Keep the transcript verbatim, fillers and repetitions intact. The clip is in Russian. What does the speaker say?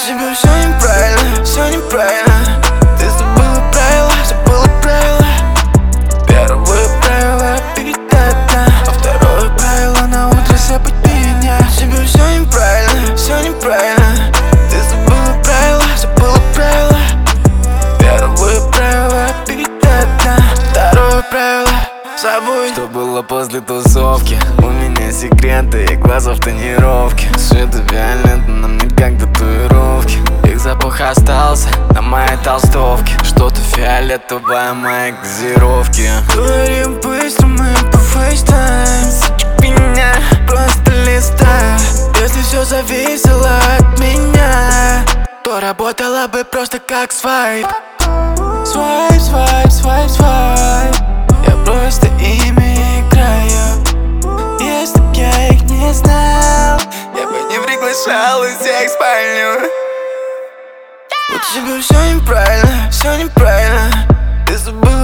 тебя все неправильно, все неправильно. Ты забыла правила, забыла правила. Первое правило — пить до дна, а второе правило — на утро забыть меня. Тебе все неправильно, все неправильно. Ты забыла правила, забыла правила. Первое правило — пить до дна, второе правило — забудь, что было после тусовки. У меня секреты и глаза в тонировке. Света виолетта на мне как татуировки. Их запах остался на моей толстовке. Что-то фиолетовое моей газировки. говорим быстро, мы по фейстайм. Меня просто листай. Если все зависело от меня, то работала бы просто как свайп. Свайп, свайп, свайп, свайп. Я просто ими играю. Если б я их не знал, я бы не приглашал из всех в спальню. У тебя все неправильно, все неправильно. Ты забыла